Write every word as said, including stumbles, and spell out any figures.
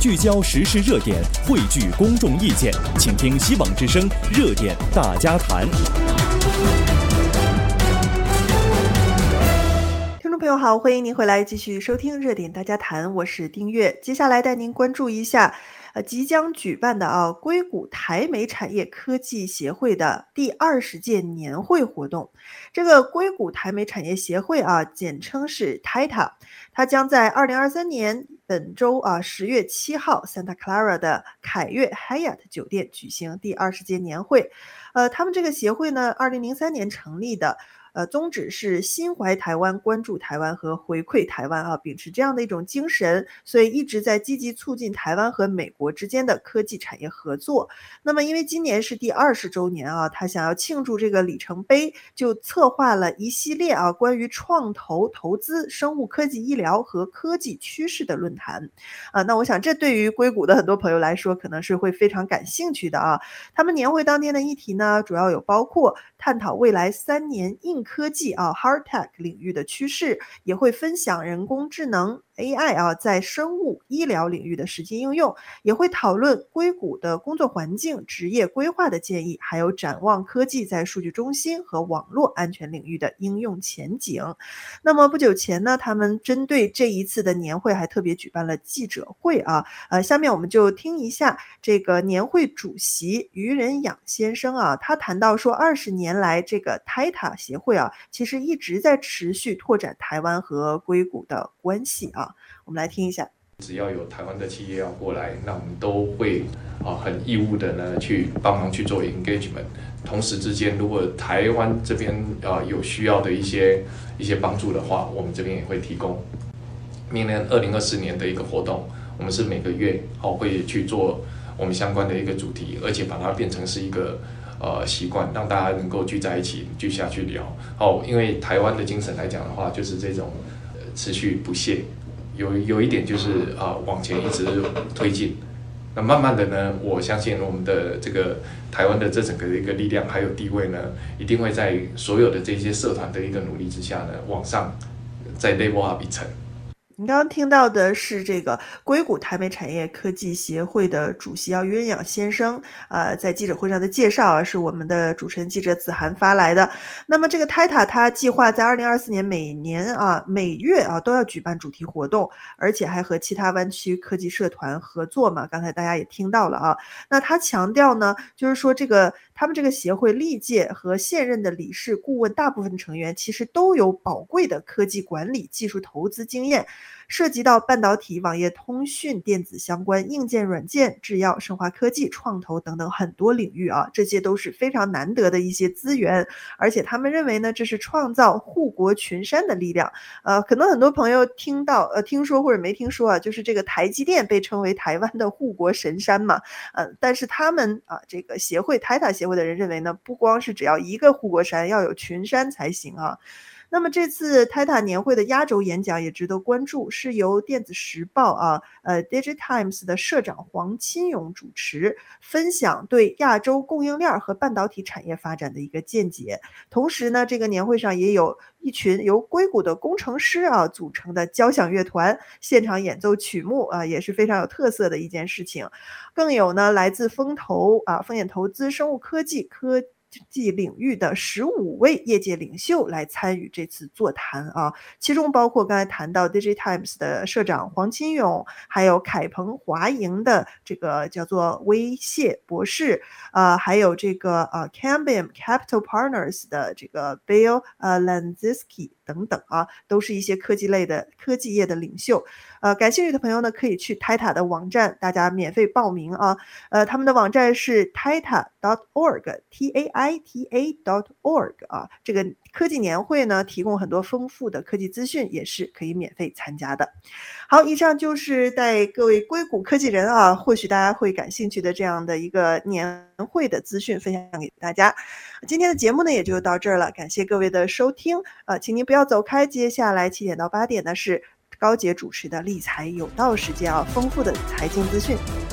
聚焦时事热点，汇聚公众意见，请听希望之声热点大家谈。 听众朋友好，欢迎您回来继续收听热点大家谈，我是丁月。接下来带您关注一下呃，即将举办的啊硅谷台美产业科技协会的第二十届年会活动。这个硅谷台美产业协会啊，简称是 T I T A， 它将在二零二三年本周啊十月七号 Santa Clara 的凯悦 Hyatt 酒店举行第二十届年会。呃，他们这个协会呢，二零零三年成立的。呃，宗旨是心怀台湾，关注台湾和回馈台湾啊，秉持这样的一种精神，所以一直在积极促进台湾和美国之间的科技产业合作。那么因为今年是第二十周年啊，他想要庆祝这个里程碑，就策划了一系列啊关于创投、投资、生物科技、医疗和科技趋势的论坛啊。那我想这对于硅谷的很多朋友来说，可能是会非常感兴趣的啊。他们年会当天的议题呢，主要有包括探讨未来三年硬科技啊 hard tech 领域的趋势，也会分享人工智能 A I 啊在生物医疗领域的实际应用，也会讨论硅谷的工作环境、职业规划的建议，还有展望科技在数据中心和网络安全领域的应用前景。那么不久前呢，他们针对这一次的年会还特别举办了记者会啊，呃，下面我们就听一下这个年会主席于仁养先生啊，他谈到说，二十年来这个 T I T A 协会啊，其实一直在持续拓展台湾和硅谷的关系啊。我们来听一下。 只要有台湾的企业要过来，那我们都会啊很义务的呢去帮忙去做 engagement。同时之间，如果台湾这边啊有需要的一些一些帮助的话，我们这边也会提供。明年二零二四年的一个活动，我们是每个月哦会去做我们相关的一个主题，而且把它变成是一个呃习惯，让大家能够聚在一起聚下去聊。哦，因为台湾的精神来讲的话，就是这种、呃、持续不懈。有有一点就是啊、呃，往前一直推进。那慢慢的呢，我相信我们的这个台湾的这整个的一个力量还有地位呢，一定会在所有的这些社团的一个努力之下呢，往上再 level up 一层。 你刚刚听到的是这个硅谷台美产业科技协会的主席啊于仁养先生，呃，在记者会上的介绍啊，是我们的主持人记者子涵发来的。那么这个 T I T A 它计划在二零二四年每年啊每月啊都要举办主题活动，而且还和其他湾区科技社团合作嘛。刚才大家也听到了啊。那他强调呢，就是说这个他们这个协会历届和现任的理事顾问大部分成员其实都有宝贵的科技管理、技术投资经验。涉及到半导体、网页通讯、电子相关、硬件、软件、制药、生化科技、创投等等很多领域啊，这些都是非常难得的一些资源，而且他们认为呢，这是创造护国群山的力量。呃，可能很多朋友听到、呃听说或者没听说啊，就是这个台积电被称为台湾的护国神山嘛，呃，但是他们啊，这个协会 T I T A 协会的人认为呢，不光是只要一个护国山，要有群山才行啊。那么这次 T I T A 年会的压轴演讲也值得关注，是由电子时报啊，呃 Digitimes 的社长黄钦勇主持，分享对亚洲供应链和半导体产业发展的一个见解。同时呢，这个年会上也有一群由硅谷的工程师啊组成的交响乐团，现场演奏曲目啊，也是非常有特色的一件事情。更有呢，来自风投啊、风险投资、生物科技、科技领域的十五位业界领袖来参与这次座谈啊，其中包括刚才谈到 Digitimes 的社长黄钦勇，还有凯鹏华盈的这个叫做威谢博士，呃，还有这个呃 Cambium Capital Partners 的这个 Bill 呃 Lanzinski 等等啊，都是一些科技类的科技业的领袖。呃，感兴趣的朋友呢，可以去 T I T A 的网站，大家免费报名啊。呃，他们的网站是 T I T A dot org T A I T A dot org 啊。这个科技年会呢，提供很多丰富的科技资讯，也是可以免费参加的。好，以上就是带各位硅谷科技人啊，或许大家会感兴趣的这样的一个年会的资讯分享给大家。今天的节目呢，也就到这儿了，感谢各位的收听。呃，请您不要走开，接下来七点到八点呢是高姐主持的理财有道时间啊，丰富的财经资讯。